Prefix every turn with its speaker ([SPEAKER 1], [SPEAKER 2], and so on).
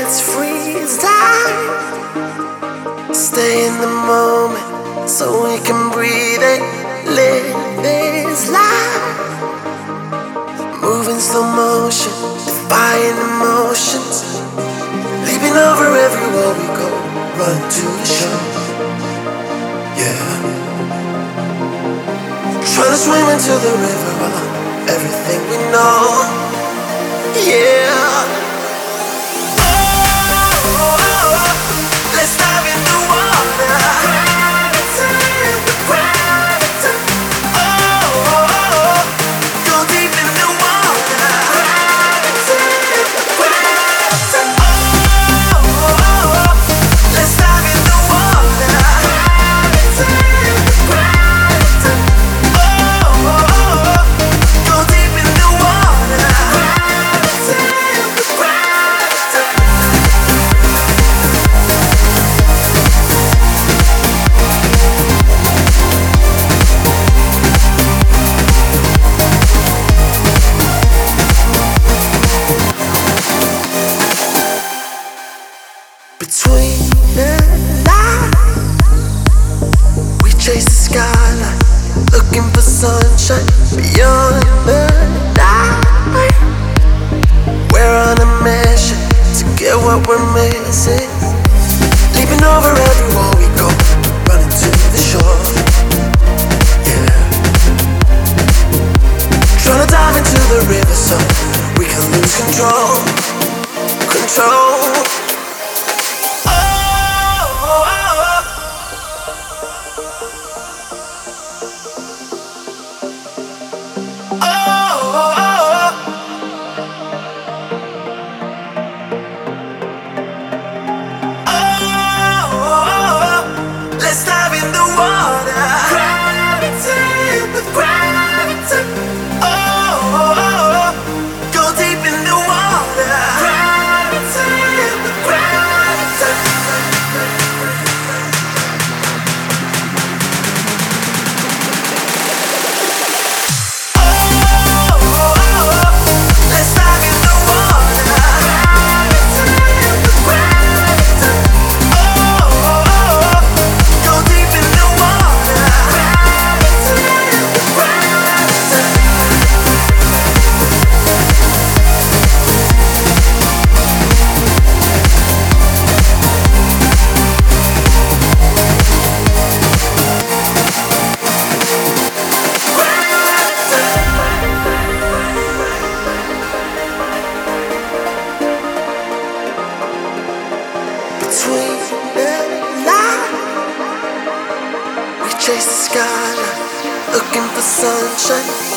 [SPEAKER 1] let's freeze time. Stay in the moment so we can breathe it. Live this life. Move in slow motion, defying emotions. Leaping over everywhere we go, run to the show. Yeah. Trying to swim into the river along everything we know. Yeah. Let's dive in the water. Gravity. Oh, go deep in the water. Gravity. Oh, let's dive in the water. Gravity. Oh, go deep in the water. Between the lines, we chase the skyline, looking for sunshine beyond the night. We're on a mission to get what we're missing. Leaping over every wall we go, running to the shore. Yeah. Trying to dive into the river so we can lose control. Control. Let's dive in the water. Gravity with gravity. Oh, go deep in the water. Gravity with gravity. Oh, let's dive in the water. Gravity with gravity. Oh, go deep in the water. Gravity with gravity. Between the lines, we chase the skyline, looking for sunshine